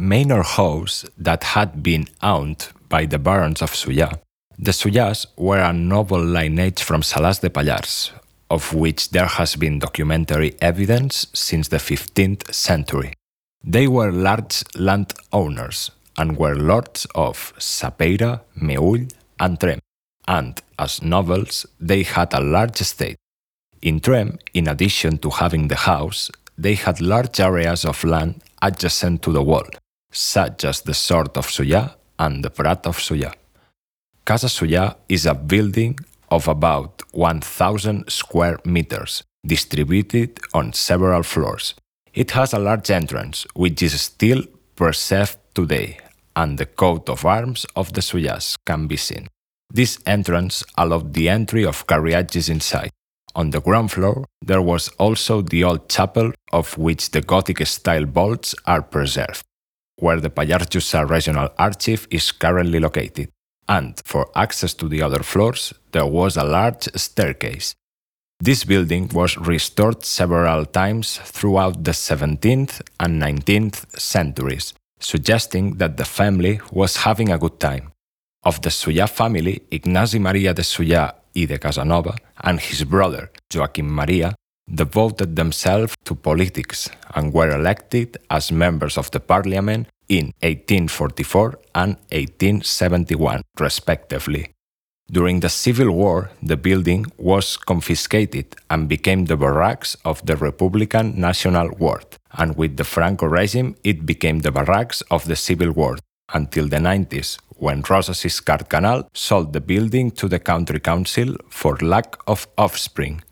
manor house that had been owned by the barons of Sullà. The Sullàs were a noble lineage from Salàs de Pallars, of which there has been documentary evidence since the 15th century. They were large landowners and were lords of Sapeira, Meüll, and Tremp, and as nobles they had a large estate. In Tremp, in addition to having the house, they had large areas of land adjacent to the wall, such as the Sort of Sullà and the Prat of Sullà. Casa Sullà is a building of about 1,000 square meters, distributed on several floors. It has a large entrance, which is still preserved today, and the coat of arms of the Sullàs can be seen. This entrance allowed the entry of carriages inside. On the ground floor, there was also the old chapel, of which the Gothic-style vaults are preserved, where the Pallars Jussà Regional Archive is currently located. And for access to the other floors, there was a large staircase. This building was restored several times throughout the 17th and 19th centuries, suggesting that the family was having a good time. Of the Sullà family, Ignasi Maria de Sullà y de Casanova and his brother Joaquim Maria devoted themselves to politics and were elected as members of the parliament in 1844 and 1871, respectively. During the Civil War, the building was confiscated and became the barracks of the Republican National Guard, and with the Franco regime it became the barracks of the Civil Guard, until the 90s, when Rosa Siscart Canal sold the building to the Country Council for lack of offspring.